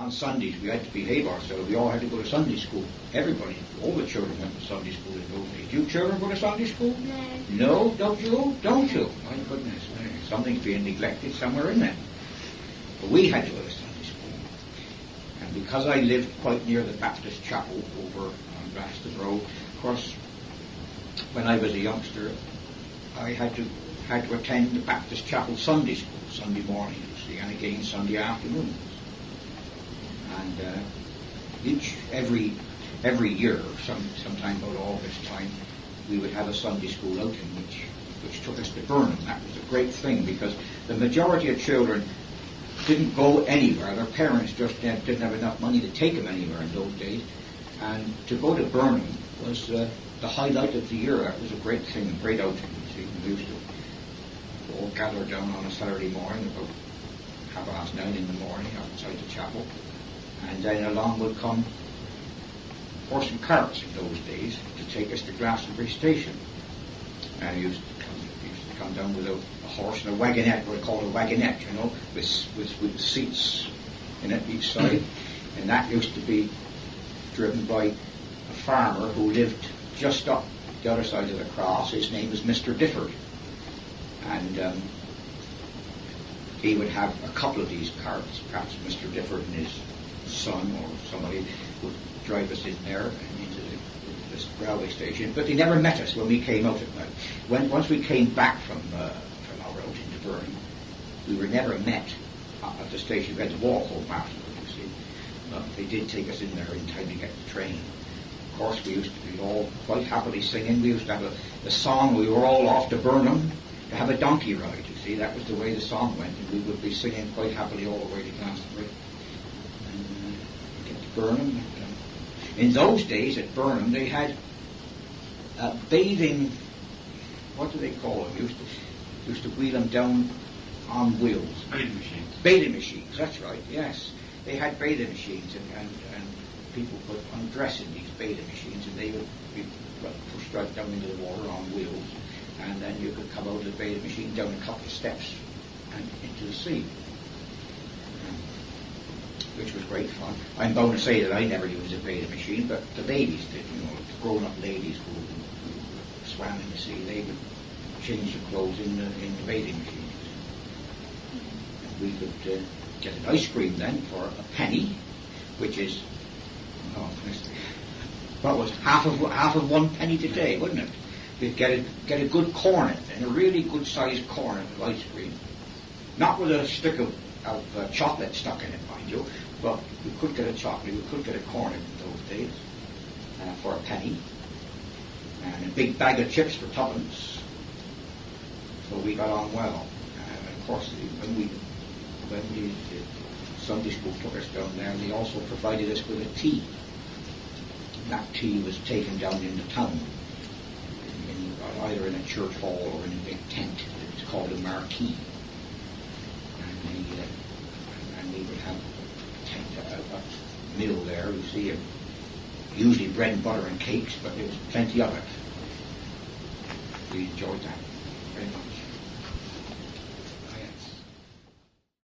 on Sundays we had to behave ourselves. We all had to go to Sunday school. Everybody, all the children went to Sunday school in those days. Do you children go to Sunday school? No. No? Don't you? Don't you? My goodness. Something's being neglected somewhere in there. But we had to go to Sunday school. And because I lived quite near the Baptist chapel over on Glaston Road, of course, when I was a youngster, I had to attend the Baptist chapel Sunday school, Sunday morning, you see, and again Sunday afternoons. And every year, sometime about August time, we would have a Sunday school outing, which took us to Burnham. That was a great thing because the majority of children didn't go anywhere. Their parents just didn't have enough money to take them anywhere in those days. And to go to Burnham was the highlight of the year. That was a great thing, a great outing. You see, we used to all gather down on a Saturday morning about 9:30 in the morning outside the chapel, and then along would come horse and carts in those days to take us to Glastonbury Station. And used to come down with a horse and a wagonette, what we call a wagonette, you know, with seats in it each side. And that used to be driven by a farmer who lived just up the other side of the cross. His name was Mr. Difford. And he would have a couple of these carts. Perhaps Mr. Difford and his son or somebody would drive us in there and into this railway station. But they never met us when we came out at night. Once we came back from our route into Burnham, we were never met at the station. We had to walk home afterwards, you see. They did take us in there in time to get the train. Of course, we used to be all quite happily singing. We used to have a song. We were all off to Burnham to have a donkey ride, you see. That was the way the song went, and we would be singing quite happily all the way to Glastonbury. And get to Burnham. In those days at Burnham, they had bathing, what do they call them? Used to wheel them down on wheels. Bathing machines. Bathing machines, that's right, yes. They had bathing machines, and people could undress in these bathing machines, and they would be pushed right down into the water on wheels. And then you could come out of the bathing machine down a couple of steps and into the sea, which was great fun. I'm bound to say that I never used a bathing machine, but the ladies did, you know, the grown-up ladies who swam in the sea, they would change the clothes in the bathing machines. And we could get an ice cream then for a penny, which is, what was half of 1 penny today, wouldn't it? You'd get a good cornet, and a really good-sized cornet of ice cream. Not with a stick of chocolate stuck in it, mind you, but you could get a chocolate, you could get a cornet in those days for a penny. And a big bag of chips for tuppence. So we got on well. And of course, when the Sunday school took us down there, they also provided us with a tea. And that tea was taken down into town, either in a church hall or in a big tent. It's called a marquee. And we would have a meal there, you see, usually bread and butter and cakes, but there was plenty of it. We enjoyed that very much.